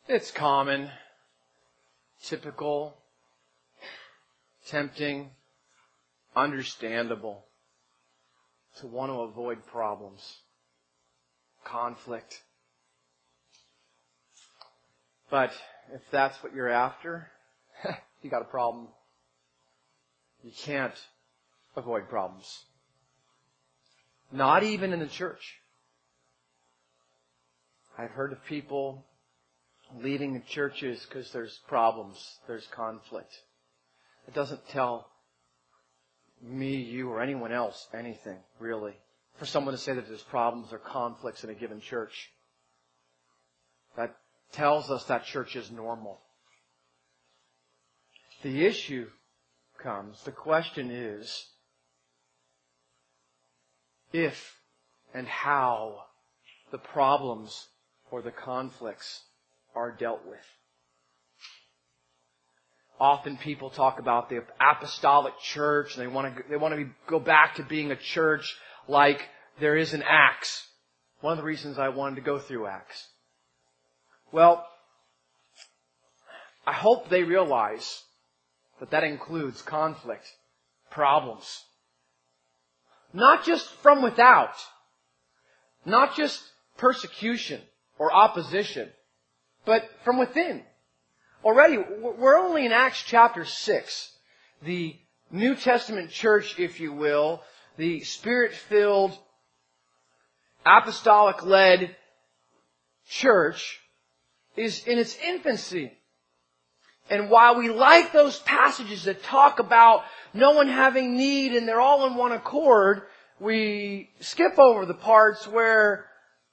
It's common, typical, tempting, understandable to want to avoid problems, conflict. But if that's what you're after, you got a problem. You can't avoid problems. Not even in the church. I've heard of people leaving the churches because there's problems, there's conflict. It doesn't tell me, you, or anyone else anything, really, for someone to say that there's problems or conflicts in a given church. That tells us that church is normal. The issue comes, the question is, if and how the problems or the conflicts are dealt with. Often people talk about the apostolic church, and they want to go back to being a church like there is in Acts. One of the reasons I wanted to go through Acts. Well, I hope they realize that includes conflict, problems. Not just from without, not just persecution or opposition, but from within. Already, we're only in Acts chapter 6. The New Testament church, if you will, the Spirit-filled, apostolic-led church is in its infancy. And while we like those passages that talk about no one having need and they're all in one accord, we skip over the parts where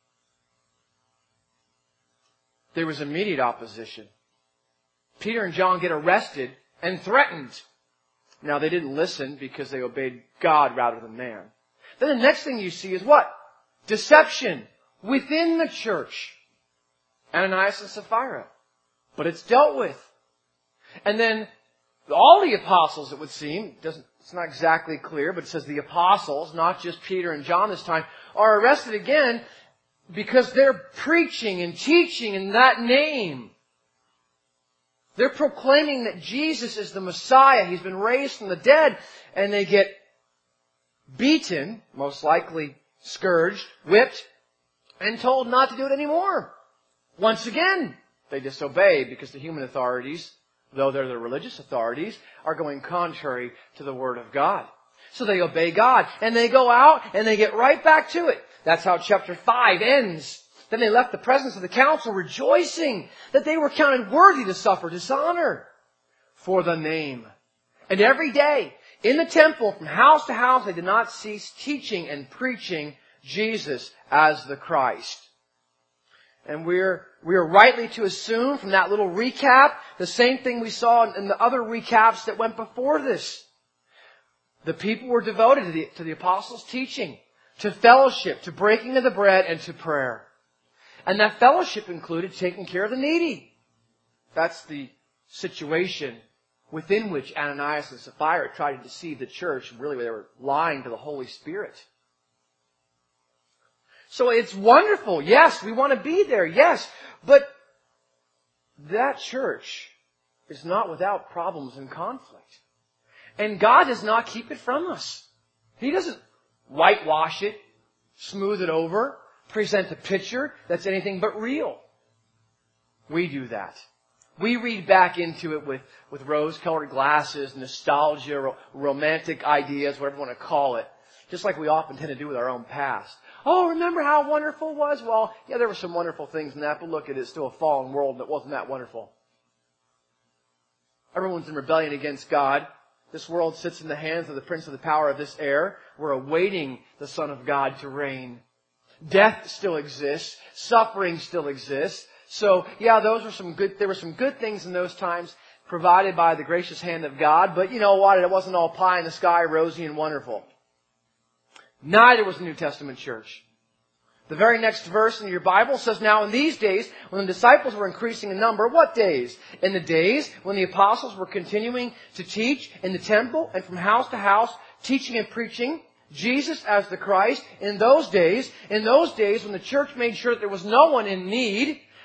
there was immediate opposition. Peter and John get arrested and threatened. Now, they didn't listen because they obeyed God rather than man. Then the next thing you see is what? Deception within the church. Ananias and Sapphira. But it's dealt with. And then all the apostles, it would seem, it's not exactly clear, but it says the apostles, not just Peter and John this time, are arrested again because they're preaching and teaching in that name. They're proclaiming that Jesus is the Messiah. He's been raised from the dead. And they get beaten, most likely scourged, whipped, and told not to do it anymore. Once again, they disobey because the human authorities, though they're the religious authorities, are going contrary to the Word of God. So they obey God. And they go out and they get right back to it. That's how chapter 5 ends. Then they left the presence of the council rejoicing that they were counted worthy to suffer dishonor for the name. And every day in the temple from house to house they did not cease teaching and preaching Jesus as the Christ. And we are rightly to assume from that little recap the same thing we saw in the other recaps that went before this. The people were devoted to the apostles' teaching, to fellowship, to breaking of the bread, and to prayer. And that fellowship included taking care of the needy. That's the situation within which Ananias and Sapphira tried to deceive the church. Really, they were lying to the Holy Spirit. So it's wonderful. Yes, we want to be there. Yes. But that church is not without problems and conflict. And God does not keep it from us. He doesn't whitewash it, smooth it over, present a picture that's anything but real. We do that. We read back into it with rose-colored glasses, nostalgia, romantic ideas, whatever you want to call it. Just like we often tend to do with our own past. Oh, remember how wonderful it was? Well, yeah, there were some wonderful things in that, but look at it, it's still a fallen world and it wasn't that wonderful. Everyone's in rebellion against God. This world sits in the hands of the prince of the power of this air. We're awaiting the Son of God to reign. Death still exists. Suffering still exists. So, yeah, there were some good things in those times provided by the gracious hand of God. But you know what? It wasn't all pie in the sky, rosy and wonderful. Neither was the New Testament church. The very next verse in your Bible says, now in these days, when the disciples were increasing in number, what days? In the days when the apostles were continuing to teach in the temple and from house to house, teaching and preaching Jesus as the Christ. In those days when the church made sure that there was no one in need,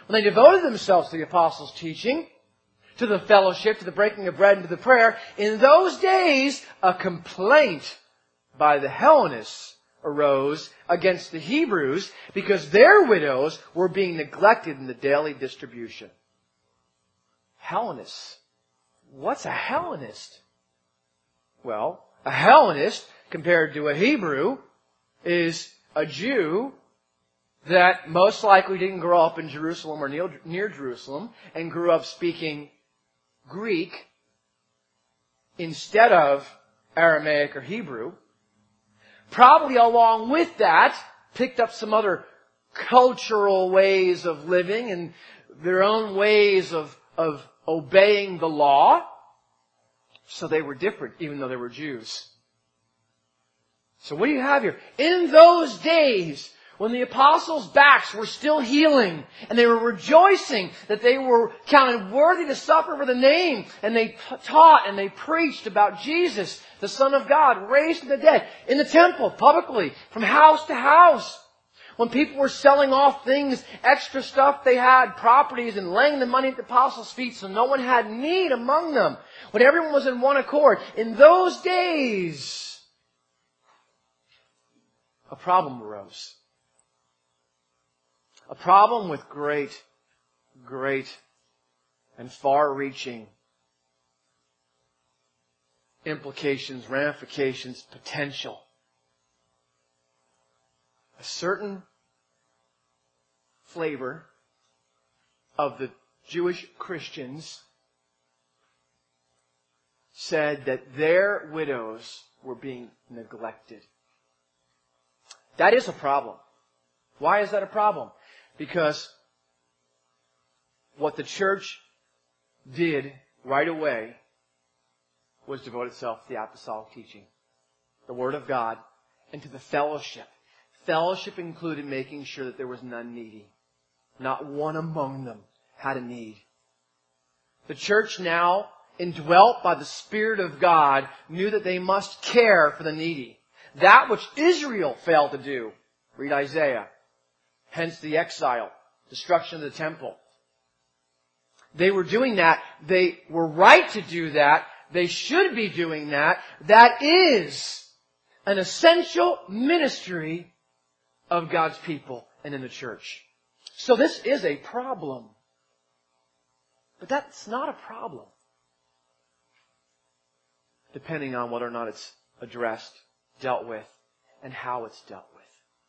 when they devoted themselves to the apostles' teaching, to the fellowship, to the breaking of bread, and to the prayer, in those days a complaint by the Hellenists arose against the Hebrews because their widows were being neglected in the daily distribution. Hellenists. What's a Hellenist? Well, a Hellenist, compared to a Hebrew, is a Jew that most likely didn't grow up in Jerusalem or near Jerusalem and grew up speaking Greek instead of Aramaic or Hebrew. Probably along with that, picked up some other cultural ways of living and their own ways of obeying the law. So they were different, even though they were Jews. So what do you have here? In those days, when the apostles' backs were still healing, and they were rejoicing that they were counted worthy to suffer for the name, and they taught and they preached about Jesus, the Son of God, raised from the dead, in the temple, publicly, from house to house. When people were selling off things, extra stuff they had, properties, and laying the money at the apostles' feet so no one had need among them. When everyone was in one accord. In those days, a problem arose. A problem with great and far-reaching implications, ramifications, potential. A certain flavor of the Jewish Christians said that their widows were being neglected. That is a problem. Why is that a problem? Because what the church did right away was devote itself to the apostolic teaching, the Word of God, and to the fellowship. Fellowship included making sure that there was none needy. Not one among them had a need. The church now, indwelt by the Spirit of God, knew that they must care for the needy. That which Israel failed to do. Read Isaiah. Hence the exile, destruction of the temple. They were doing that. They were right to do that. They should be doing that. That is an essential ministry of God's people and in the church. So this is a problem. But that's not a problem, depending on whether or not it's addressed, dealt with, and how it's dealt with.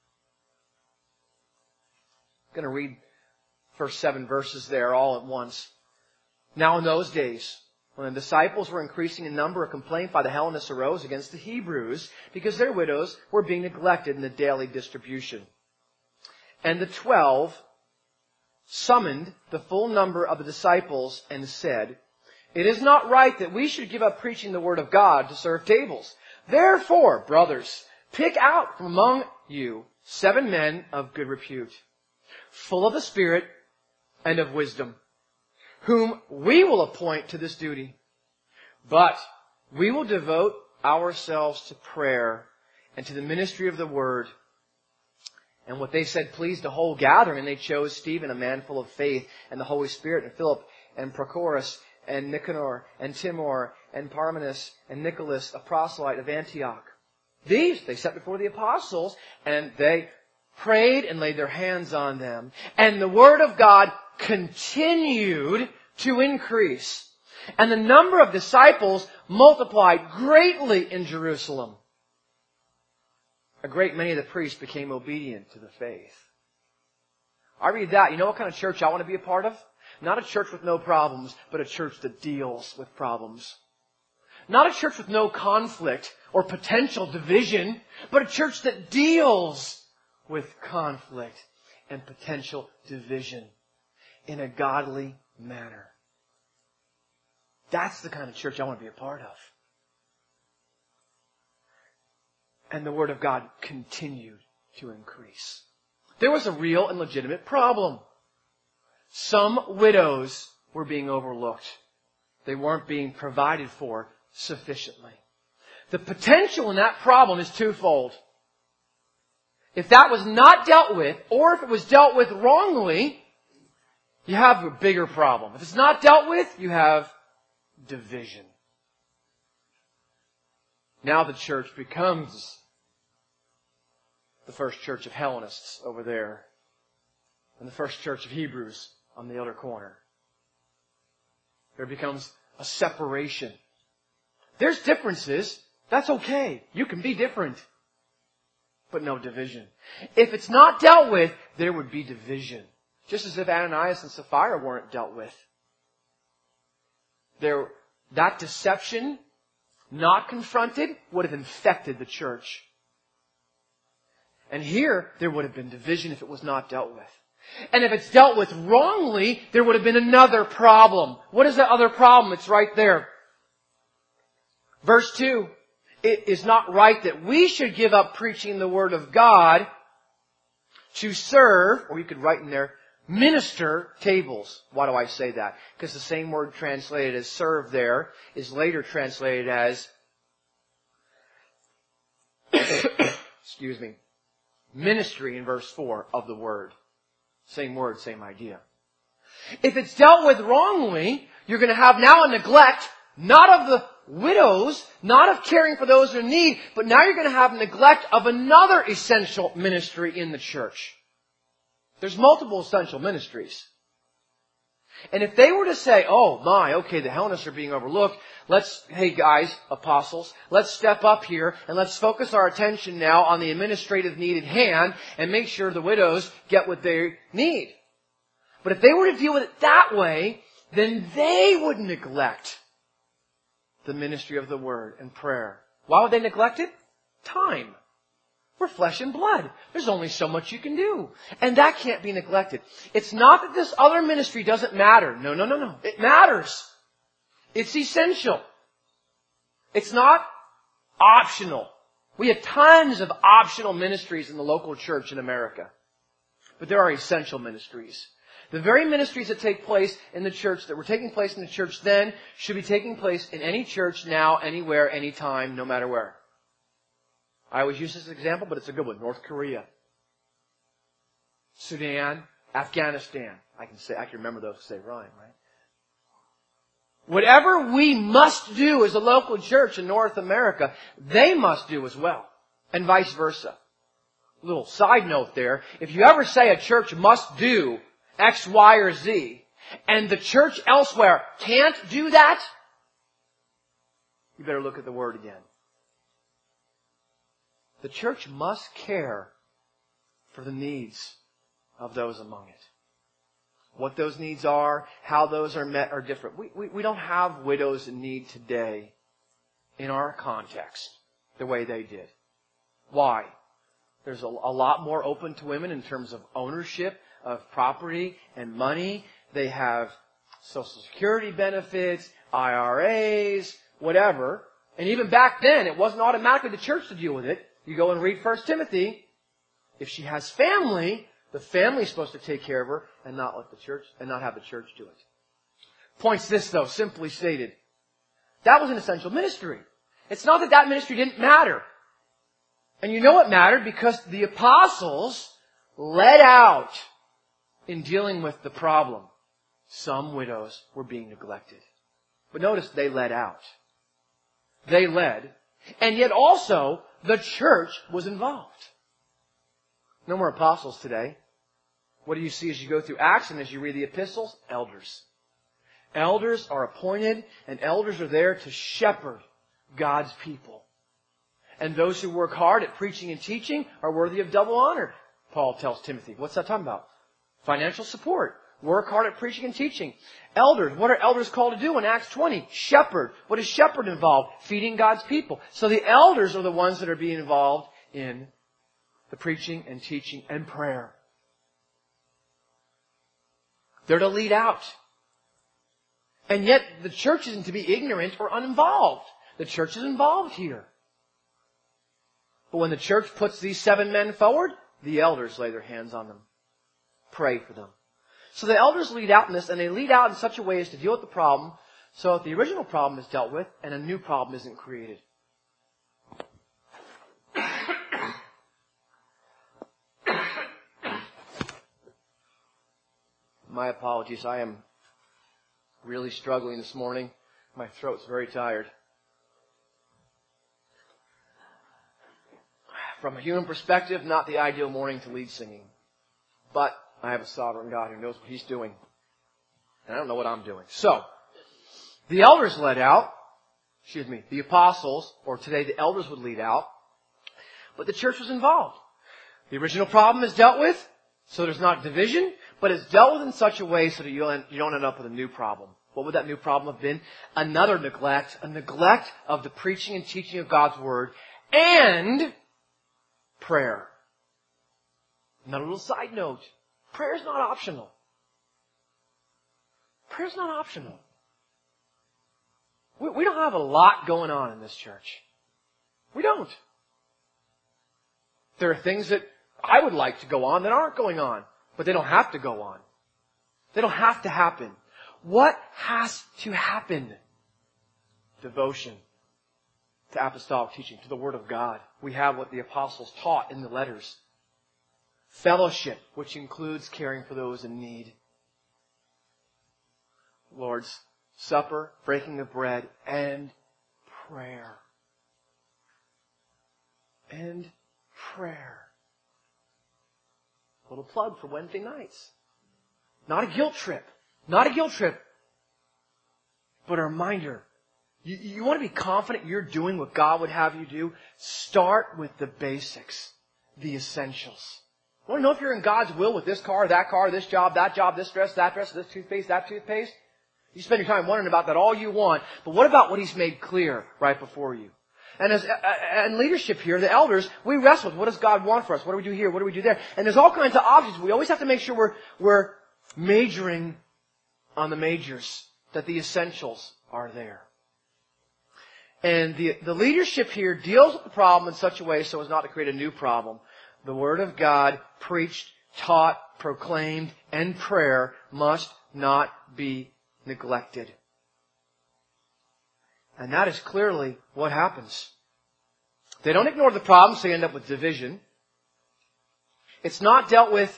I'm going to read first 7 verses there all at once. Now in those days, when the disciples were increasing in number, a complaint by the Hellenists arose against the Hebrews because their widows were being neglected in the daily distribution. And the 12 summoned the full number of the disciples and said, "It is not right that we should give up preaching the word of God to serve tables. Therefore, brothers, pick out from among you 7 men of good repute, full of the Spirit and of wisdom, whom we will appoint to this duty. But we will devote ourselves to prayer and to the ministry of the word." And what they said pleased the whole gathering, and they chose Stephen, a man full of faith and the Holy Spirit, and Philip, and Prochorus, and Nicanor, and Timor, and Parmenas, and Nicholas, a proselyte of Antioch. These they set before the apostles, and they prayed and laid their hands on them. And the word of God continued to increase. And the number of disciples multiplied greatly in Jerusalem. A great many of the priests became obedient to the faith. I read that. You know what kind of church I want to be a part of? Not a church with no problems, but a church that deals with problems. Not a church with no conflict or potential division, but a church that deals with conflict and potential division in a godly manner. That's the kind of church I want to be a part of. And the Word of God continued to increase. There was a real and legitimate problem. Some widows were being overlooked. They weren't being provided for sufficiently. The potential in that problem is twofold. If that was not dealt with, or if it was dealt with wrongly, you have a bigger problem. If it's not dealt with, you have division. Now the church becomes the first church of Hellenists over there, and the first church of Hebrews on the other corner. There becomes a separation. There's differences. That's okay. You can be different. But no division. If it's not dealt with, there would be division. Just as if Ananias and Sapphira weren't dealt with. That deception, not confronted, would have infected the church. And here, there would have been division if it was not dealt with. And if it's dealt with wrongly, there would have been another problem. What is that other problem? It's right there. Verse 2. It is not right that we should give up preaching the Word of God to serve, or you could write in there, minister tables. Why do I say that? Because the same word translated as serve there is later translated as excuse me, ministry in verse 4 of the Word. Same word, same idea. If it's dealt with wrongly, you're going to have now a neglect, not of the widows, not of caring for those in need, but now you're going to have neglect of another essential ministry in the church. There's multiple essential ministries. And if they were to say, oh my, okay, the Hellenists are being overlooked, hey guys, apostles, let's step up here and let's focus our attention now on the administrative need at hand and make sure the widows get what they need. But if they were to deal with it that way, then they would neglect the ministry of the Word and prayer. Why would they neglect it? Time. We're flesh and blood. There's only so much you can do. And that can't be neglected. It's not that this other ministry doesn't matter. No. It matters. It's essential. It's not optional. We have tons of optional ministries in the local church in America. But there are essential ministries. The very ministries that take place in the church, that were taking place in the church then, should be taking place in any church now, anywhere, anytime, no matter where. I always use this example, but it's a good one. North Korea, Sudan, Afghanistan. I can remember those because they rhyme, right? Whatever we must do as a local church in North America, they must do as well. And vice versa. A little side note there. If you ever say a church must do X, Y, or Z, and the church elsewhere can't do that, you better look at the Word again. The church must care for the needs of those among it. What those needs are, how those are met are different. We don't have widows in need today in our context the way they did. Why? There's a lot more open to women in terms of ownership of property and money. They have Social Security benefits, IRAs, whatever. And even back then, it wasn't automatically the church to deal with it. You go and read 1 Timothy. If she has family, the family's supposed to take care of her and not let the church, and not have the church do it. Points this though, simply stated. That was an essential ministry. It's not that that ministry didn't matter. And you know it mattered because the apostles led out in dealing with the problem. Some widows were being neglected. But notice they led out. They led. And yet also, the church was involved. No more apostles today. What do you see as you go through Acts and as you read the epistles? Elders. Elders are appointed, and elders are there to shepherd God's people. And those who work hard at preaching and teaching are worthy of double honor, Paul tells Timothy. What's that talking about? Financial support. Work hard at preaching and teaching. Elders. What are elders called to do in Acts 20? Shepherd. What does shepherd involve? Feeding God's people. So the elders are the ones that are being involved in the preaching and teaching and prayer. They're to lead out. And yet the church isn't to be ignorant or uninvolved. The church is involved here. But when the church puts these 7 men forward, the elders lay their hands on them. Pray for them. So the elders lead out in this, and they lead out in such a way as to deal with the problem so that the original problem is dealt with and a new problem isn't created. My apologies. I am really struggling this morning. My throat's very tired. From a human perspective, not the ideal morning to lead singing. But I have a sovereign God who knows what He's doing. And I don't know what I'm doing. So, the elders led out. The apostles, or today the elders would lead out. But the church was involved. The original problem is dealt with, so there's not division, but it's dealt with in such a way so that you don't end up with a new problem. What would that new problem have been? Another neglect, a neglect of the preaching and teaching of God's Word, and prayer. Another little side note. Prayer is not optional. Prayer is not optional. We don't have a lot going on in this church. We don't. There are things that I would like to go on that aren't going on, but they don't have to go on. They don't have to happen. What has to happen? Devotion to apostolic teaching, to the Word of God. We have what the apostles taught in the letters. Fellowship, which includes caring for those in need. Lord's Supper, breaking of bread, and prayer. And prayer. A little plug for Wednesday nights. Not a guilt trip. Not a guilt trip. But a reminder. You want to be confident you're doing what God would have you do? Start with the basics. The essentials. You want to know if you're in God's will with this car, this job, this dress, this toothpaste, that toothpaste? You spend your time wondering about that all you want. But what about what He's made clear right before you? And and leadership here, the elders, we wrestle with what does God want for us? What do we do here? What do we do there? And there's all kinds of options. We always have to make sure we're majoring on the majors, that the essentials are there. And the leadership here deals with the problem in such a way so as not to create a new problem. The Word of God, preached, taught, proclaimed, and prayer must not be neglected. And that is clearly what happens. They don't ignore the problem, so you end up with division. It's not dealt with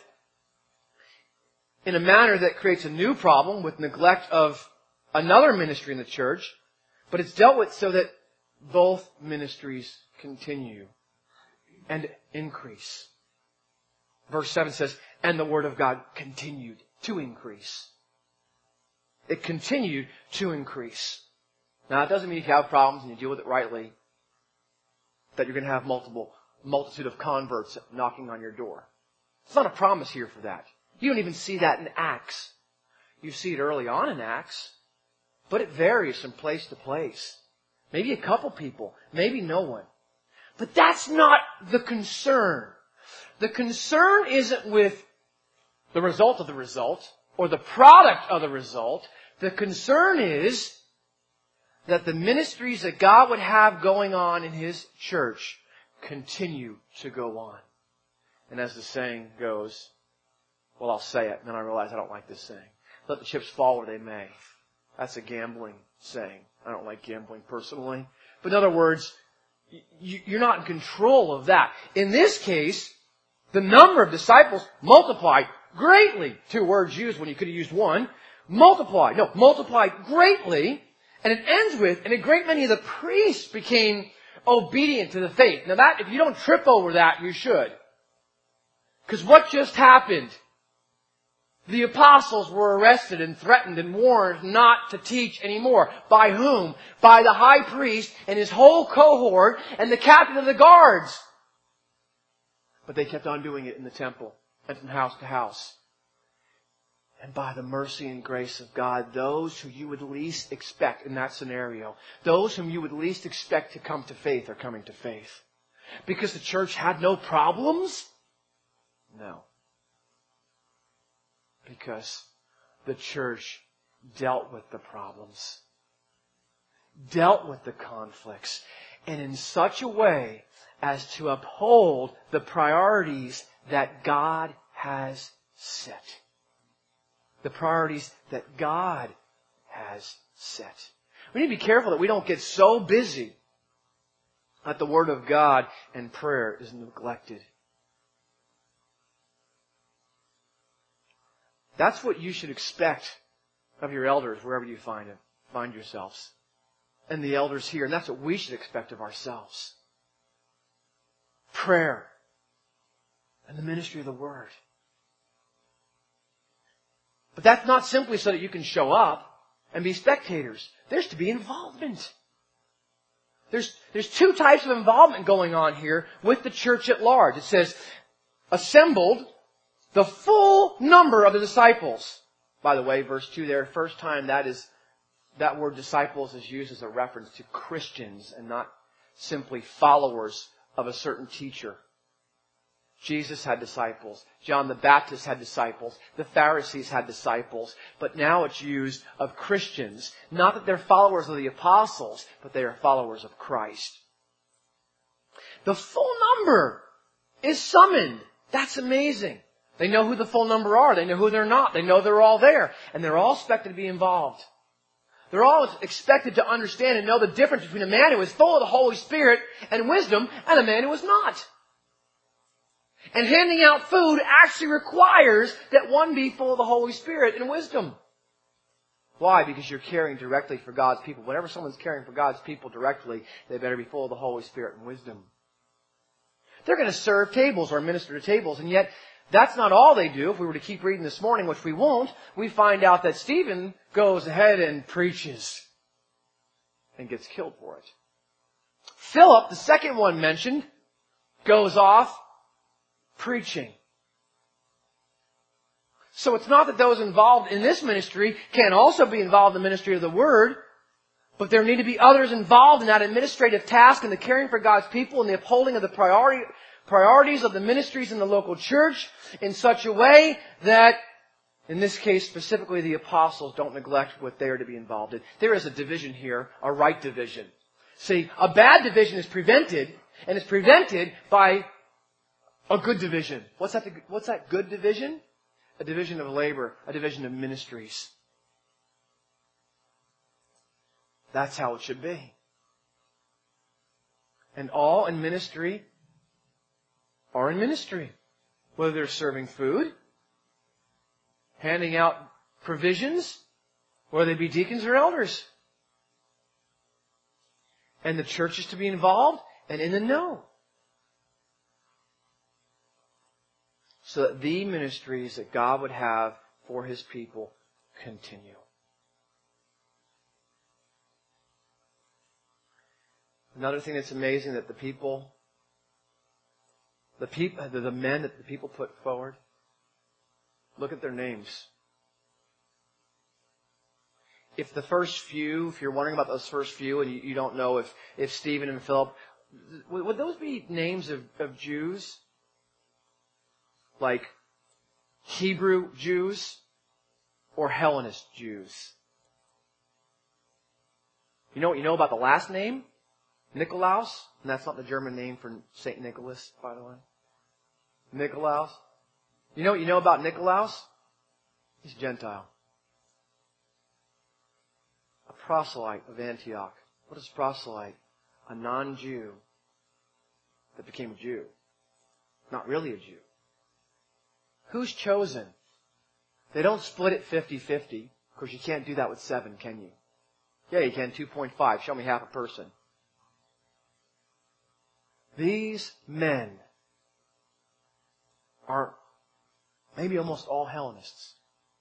in a manner that creates a new problem with neglect of another ministry in the church, but it's dealt with so that both ministries continue and increase. Verse 7 says, and the Word of God continued to increase. It continued to increase. Now, it doesn't mean if you have problems and you deal with it rightly, that you're going to have multitude of converts knocking on your door. It's not a promise here for that. You don't even see that in Acts. You see it early on in Acts, but it varies from place to place. Maybe a couple people, maybe no one. But that's not the concern. The concern isn't with the result of the result or the product of the result. The concern is that the ministries that God would have going on in His church continue to go on. And as the saying goes, well, I'll say it, and then I realize I don't like this saying. Let the chips fall where they may. That's a gambling saying. I don't like gambling personally. But in other words, you're not in control of that. In this case, the number of disciples multiplied greatly. 2 words used when you could have used one. Multiplied greatly. And it ends with, and a great many of the priests became obedient to the faith. Now that, if you don't trip over that, you should. Because what just happened? The apostles were arrested and threatened and warned not to teach anymore. By whom? By the high priest and his whole cohort and the captain of the guards. But they kept on doing it in the temple and from house to house. And by the mercy and grace of God, those who you would least expect in that scenario, those whom you would least expect to come to faith are coming to faith. Because the church had no problems? No. Because the church dealt with the problems, dealt with the conflicts, and in such a way as to uphold the priorities that God has set. The priorities that God has set. We need to be careful that we don't get so busy that the Word of God and prayer is neglected. That's what you should expect of your elders wherever you find yourselves. And the elders here. And that's what we should expect of ourselves. Prayer. And the ministry of the Word. But that's not simply so that you can show up and be spectators. There's to be involvement. There's two types of involvement going on here with the church at large. It says, assembled the full number of the disciples. By the way, verse 2 there, first time that word disciples is used as a reference to Christians and not simply followers of a certain teacher. Jesus had disciples. John the Baptist had disciples. The Pharisees had disciples. But now it's used of Christians. Not that they're followers of the apostles, but they are followers of Christ. The full number is summoned. That's amazing. They know who the full number are. They know who they're not. They know they're all there. And they're all expected to be involved. They're all expected to understand and know the difference between a man who is full of the Holy Spirit and wisdom and a man who is not. And handing out food actually requires that one be full of the Holy Spirit and wisdom. Why? Because you're caring directly for God's people. Whenever someone's caring for God's people directly, they better be full of the Holy Spirit and wisdom. They're going to serve tables or minister to tables, and yet that's not all they do. If we were to keep reading this morning, which we won't, we find out that Stephen goes ahead and preaches and gets killed for it. Philip, the second one mentioned, goes off preaching. So it's not that those involved in this ministry can also be involved in the ministry of the Word, but there need to be others involved in that administrative task and the caring for God's people and the upholding of the priorities of the ministries in the local church in such a way that, in this case specifically, the apostles don't neglect what they are to be involved in. There is a division here, a right division. See, a bad division is prevented, and it's prevented by a good division. What's that good division? A division of labor, a division of ministries. That's how it should be. And all in ministry are in ministry. Whether they're serving food, handing out provisions, whether they be deacons or elders. And the church is to be involved and in the know. So that the ministries that God would have for His people continue. Another thing that's amazing that the men that the people put forward, look at their names. If you're wondering about those first few and you don't know if Stephen and Philip, would those be names of Jews? Like Hebrew Jews or Hellenist Jews? You know what you know about the last name? Nikolaus? And that's not the German name for St. Nicholas, by the way. Nikolaus. You know what you know about Nikolaus? He's Gentile. A proselyte of Antioch. What is proselyte? A non-Jew that became a Jew. Not really a Jew. Who's chosen? They don't split it 50-50. Of course, you can't do that with 7, can you? Yeah, you can. 2.5. Show me half a person. These men are maybe almost all Hellenists.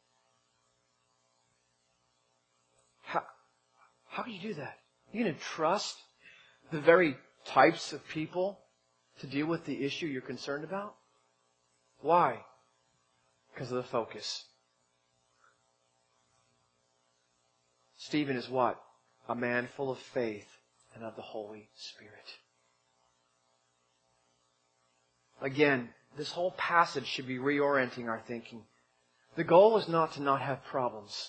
How can you do that? You're going to trust the very types of people to deal with the issue you're concerned about? Why? Because of the focus. Stephen is what? A man full of faith and of the Holy Spirit. Again, this whole passage should be reorienting our thinking. The goal is not to not have problems.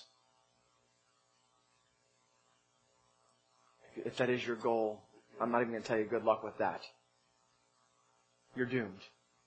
If that is your goal, I'm not even going to tell you good luck with that. You're doomed.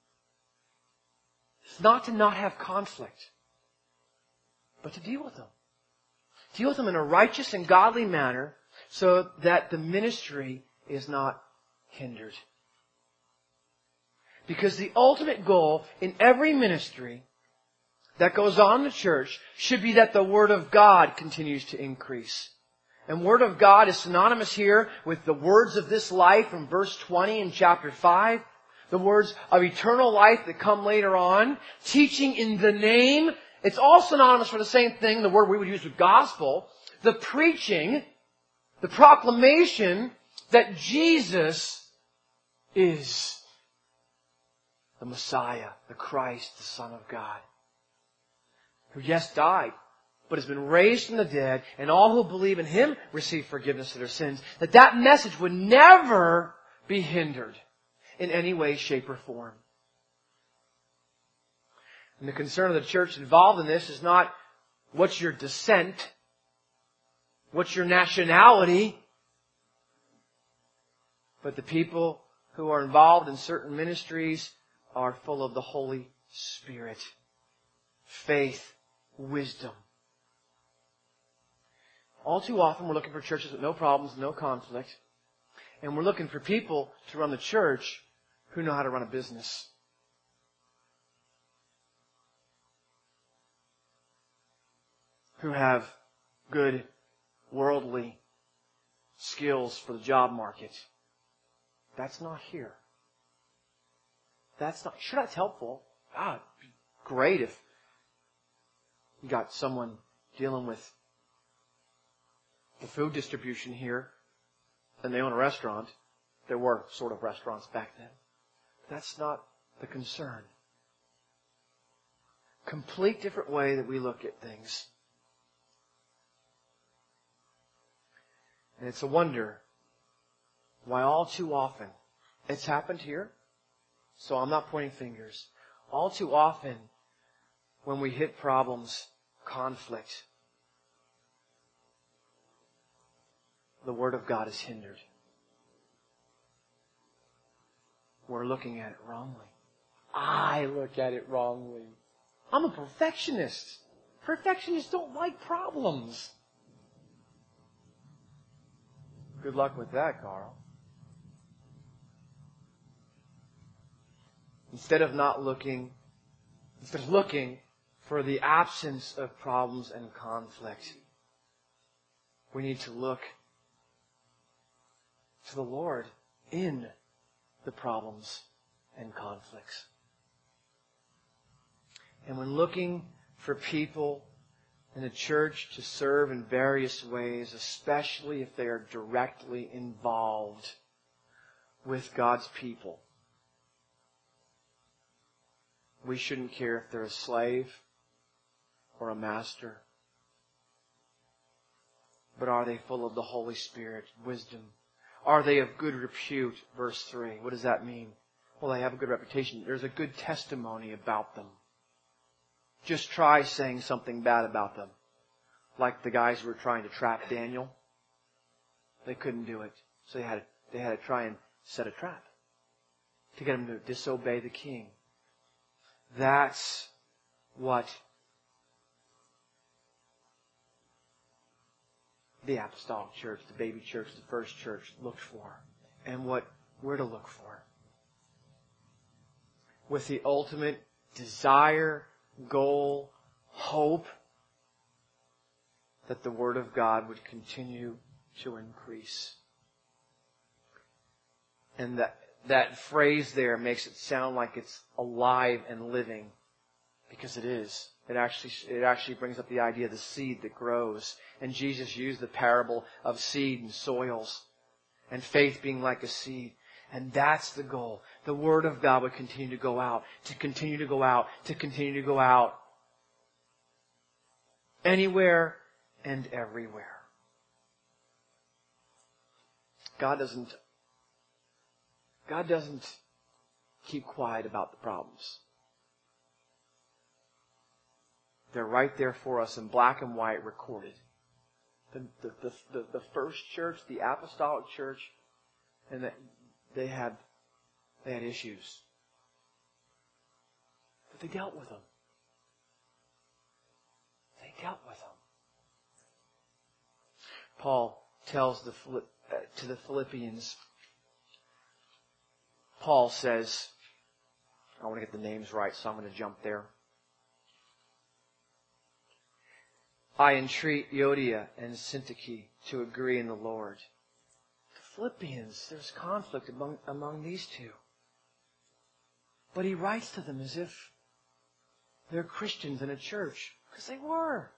It's not to not have conflict, but to deal with them. Deal with them in a righteous and godly manner so that the ministry is not hindered. Because the ultimate goal in every ministry that goes on in the church should be that the Word of God continues to increase. And Word of God is synonymous here with the words of this life from verse 20 in chapter 5. The words of eternal life that come later on. Teaching in the name. It's all synonymous for the same thing, the word we would use with gospel. The preaching, the proclamation that Jesus is the Messiah, the Christ, the Son of God. Who, yes, died, but has been raised from the dead, and all who believe in Him receive forgiveness of their sins. That message would never be hindered in any way, shape, or form. And the concern of the church involved in this is not what's your descent, what's your nationality, but the people who are involved in certain ministries are full of the Holy Spirit, faith, wisdom. All too often we're looking for churches with no problems, no conflict, and we're looking for people to run the church who know how to run a business. Who have good worldly skills for the job market. That's not here. Sure, that's helpful. It'd be great if you got someone dealing with the food distribution here and they own a restaurant. There were sort of restaurants back then. That's not the concern. Complete different way that we look at things. And it's a wonder why all too often, it's happened here, so I'm not pointing fingers. All too often, when we hit problems, conflict, the Word of God is hindered. We're looking at it wrongly. I look at it wrongly. I'm a perfectionist. Perfectionists don't like problems. Good luck with that, Carl. Instead of looking for the absence of problems and conflict, we need to look to the Lord in the problems and conflicts. And when looking for people in the church to serve in various ways, especially if they are directly involved with God's people, we shouldn't care if they're a slave or a master. But are they full of the Holy Spirit, wisdom? Are they of good repute? Verse 3. What does that mean? Well, they have a good reputation. There's a good testimony about them. Just try saying something bad about them. Like the guys who were trying to trap Daniel. They couldn't do it. So they had to try and set a trap to get him to disobey the king. That's what the apostolic church, the baby church, the first church looked for. And what we're to look for. With the ultimate desire, goal, hope that the Word of God would continue to increase. And that phrase there makes it sound like it's alive and living, because it is. It actually brings up the idea of the seed that grows. And Jesus used the parable of seed and soils, and faith being like a seed. And that's the goal. The Word of God would continue to go out, to continue to go out, to continue to go out. Anywhere and everywhere. God doesn't keep quiet about the problems. They're right there for us in black and white recorded. The first church, the apostolic church, and they had issues. But they dealt with them. They dealt with them. Paul tells to the Philippians, Paul says, I want to get the names right, so I'm going to jump there. I entreat Euodia and Syntyche to agree in the Lord. The Philippians, there's conflict among these two. But he writes to them as if they're Christians in a church, because they were.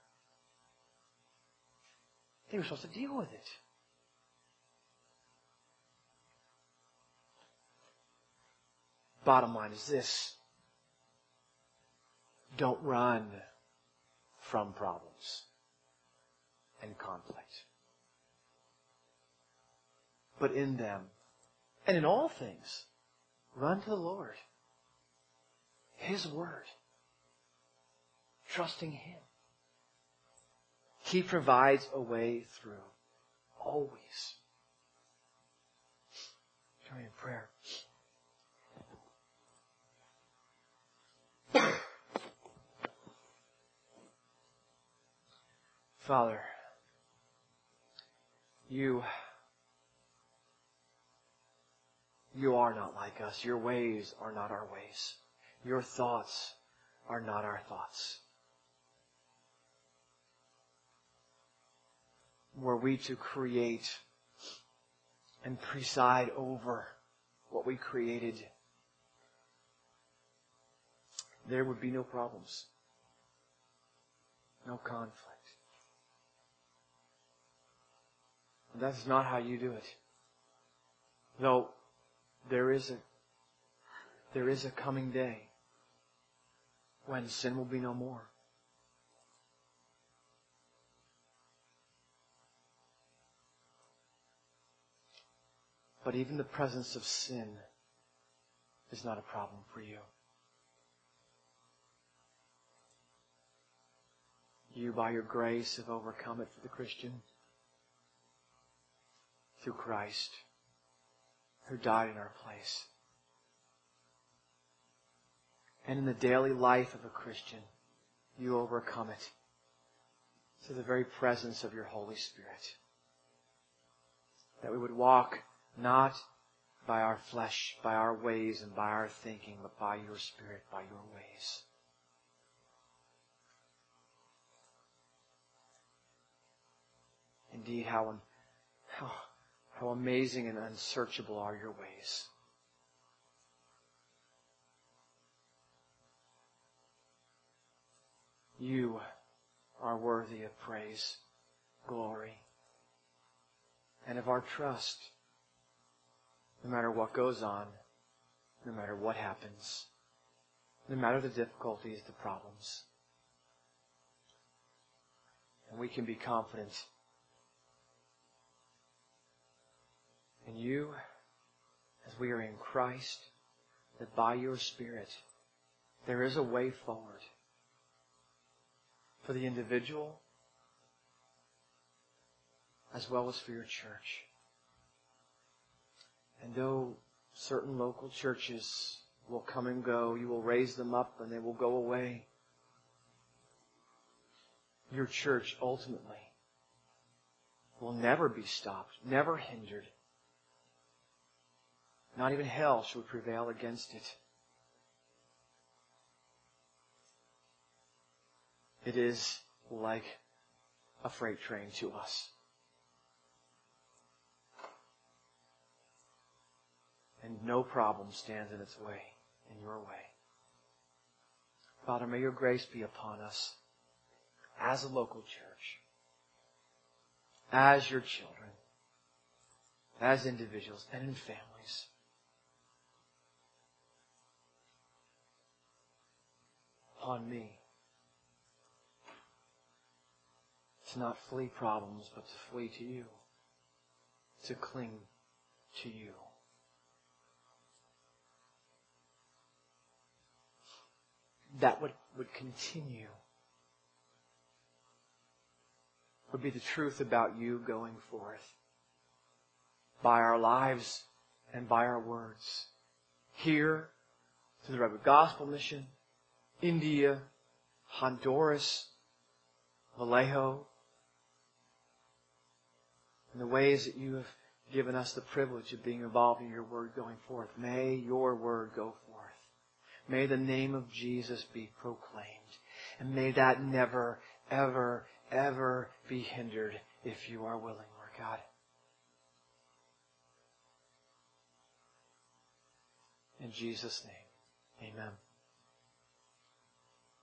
They were supposed to deal with it. Bottom line is this. Don't run from problems and conflict. But in them, and in all things, run to the Lord. His Word. Trusting Him. He provides a way through. Always. Join me in prayer. Father, You are not like us. Your ways are not our ways. Your thoughts are not our thoughts. Were we to create and preside over what we created, there would be no problems, no conflict. That's not how you do it. Though there is a coming day when sin will be no more. But even the presence of sin is not a problem for you. You, by your grace, have overcome it for the Christian through Christ, who died in our place. And in the daily life of a Christian, you overcome it through the very presence of your Holy Spirit. That we would walk not by our flesh, by our ways and by our thinking, but by your Spirit, by your ways. Indeed, how amazing and unsearchable are your ways. You are worthy of praise, glory, and of our trust. No matter what goes on, no matter what happens, no matter the difficulties, the problems. And we can be confident in you, as we are in Christ, that by your Spirit, there is a way forward for the individual as well as for your church. And though certain local churches will come and go, you will raise them up and they will go away, your church ultimately will never be stopped, never hindered. Not even hell shall prevail against it. It is like a freight train to us. And no problem stands in its way, in your way. Father, may your grace be upon us as a local church, as your children, as individuals, and in families. Upon me to not flee problems, but to flee to you, to cling to you. That would continue, would be the truth about you going forth by our lives and by our words. Here, through the Redwood Gospel Mission, India, Honduras, Vallejo, and the ways that you have given us the privilege of being involved in your word going forth. May your word go forth. May the name of Jesus be proclaimed. And may that never, ever, ever be hindered if you are willing, Lord God. In Jesus' name, amen.